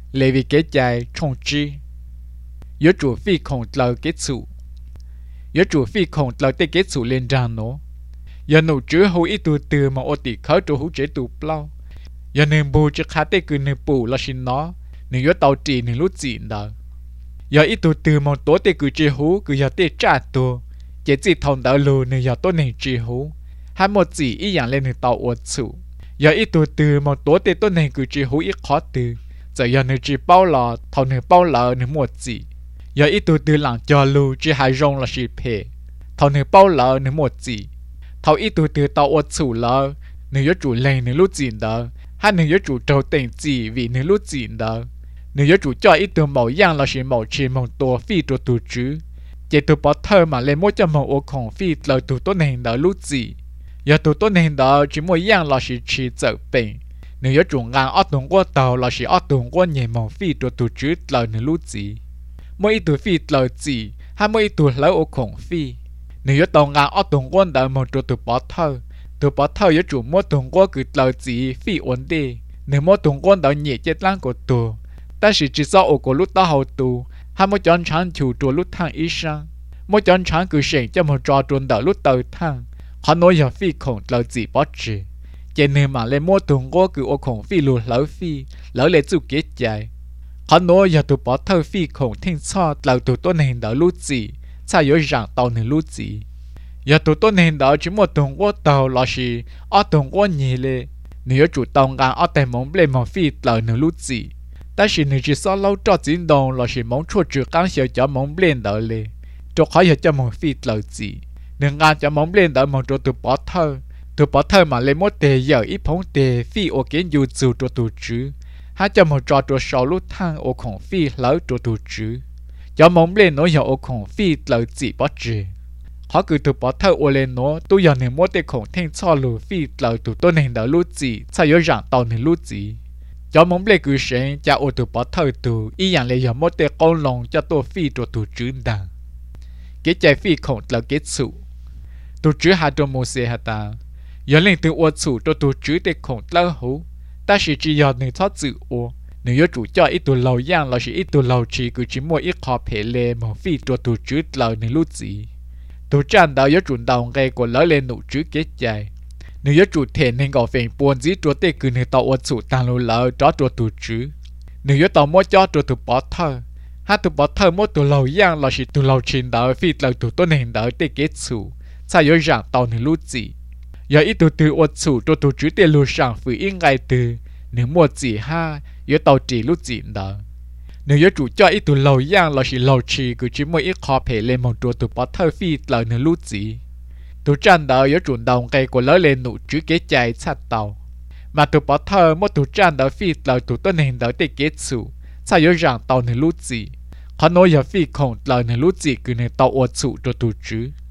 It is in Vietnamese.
lệ vì kế chạy trông chi yếu chủ phi khổng tờ kết chủ yếu chủ phi khổng tờ tê kết chủ lên tràn nó giờ nụ chứa hữu ít tu từ mà ô tỉ khởi trụ hữu chế tụ plau giờ nên bù cho khá tê cứ nên bù là xin nó nên yếu tàu trì nên lúc gì đó giờ ít tu từ mà tối tê cứ chế hữu cứ giờ tê trả tu chế chỉ thòng đỡ lù nên giờ tôi nên chế hữu hai một chỉ ý dạng lên nên tàu ô chủ giờ ít tu từ mà tối tê tôi nên cứ chế hữu ít khó từ giờ nên chỉ bao lò thầu nên bao lò nên một chỉ giờ ít tu từ lặng cho lù chỉ hai rong là chỉ phê thầu nên bao lò nên một chỉ thầu ít tu từ tàu ô chủ lò nên yếu chủ lên nên lúc gì đó hai nên yếu chủ trâu tiền chỉ vì nên lúc gì đó nếu yếu chủ cho ít từ màu yang là chỉ màu chỉ màu tua phi cho tu chứ chỉ từ bỏ thơ mà lên mỗi cho màu ô khổng phi lời từ tốt nền đó lúc gì giờ từ tốt nền đó chỉ mỗi yang là chỉ dở bệnh nếu yếu chủ ngang ở tuần qua tàu là chỉ ở tuần qua nhẹ màu phi cho tu chứ lời nên lúc gì mỗi ít từ phi lời gì hai mỗi ít từ lời ô khổng phi nếu yếu tàu ngang ở tuần qua đó màu cho từ bỏ thơ yếu chủ mỗi tuần qua cứ lời gì phi ổn đi nếu mỗi tuần qua đó nhẹ chết lăng của tu但是至少我个路打好多，还没讲长就做路趟医生，没讲长个省就没抓准到路头趟，还能有费空老自不知，今年嘛来没同我个我空费路老费，老来做结债，还能有都把头费空听错老都多年到路子，才有让到你路子，有都多年到只没同我到老是啊同我你嘞，你要主动干啊但蒙不来蒙费老你路子。但是你只说老早进动，老是蒙出只刚小叫蒙不练到嘞，就可以叫蒙费老子，你按叫蒙不练到蒙做tu bỏ thơ mà lấy một tề giờ ít phong tề phi ở kiến dù dù cho tu chứ, hai cho蒙做做少路汤ở孔费老做tu chứ, cho蒙不练nó giờ ở孔费老子不知，họ cứ tu bỏ thơ ở lên nó tu giờ nên một tề孔听错路费老tu多年的路子，才有让到你路子。cho mong lệ cứ sáng cho ô tô bỏ thơ tù ý dạng lệ giờ một tê con lòng cho tôi phi cho tù chứ đằng cái chạy phi khổng là kết sự tù chứ hạ cho mô xe hạ ta giờ lên từ ô chủ cho tù chứ tê khổng là hú ta chỉ giờ nên thoát dự ô nếu yếu chủ cho ít tù lâu dạng là chỉ ít tù lâu chỉ cứ chỉ mua ít khó phê lệ mà phi cho tù chứ là nên lúc gì tù chẳng đạo yếu chủ đầu gây của lỡ lên nụ chứ kết chạy nếu yếu chủ thể nên gọi phèn buồn dĩ chúa tê cứ nên tàu ổn chủ tăng lô lỡ cho chúa tù chứ nếu yếu tàu mua cho chúa tù bỏ thơ hai tù bỏ thơ mua tù lâu yang là chỉ tù lâu chín đỡ phi lâu tù tốt nên đỡ tê kết chủ sao yếu rằng tàu nên lúc gì giờ ít tù từ ổn chủ chúa tù chứ tê lù sang phứ yên ngay từ nếu mua gì ha yếu tàu chỉ lúc gì đỡ nếu yếu chủ cho ít tù lâu yang là chỉ lâu chỉ cứ chỉ mua ít khó phê lên một chúa tù bỏ thơ phi lâu nên lúc gì tụ tranh đạo yếu chuẩn đồng cây của lỡ lên nụ chứ kế chạy sát tàu mà tụ bỏ thơ một tụ tranh đạo phi lời tụ tôn hình đạo tê kế chủ sao yếu rằng tàu này lúc gì khó nói giờ phi khổng lời này lúc gì cứ này tàu ổn chủ cho tụ chứ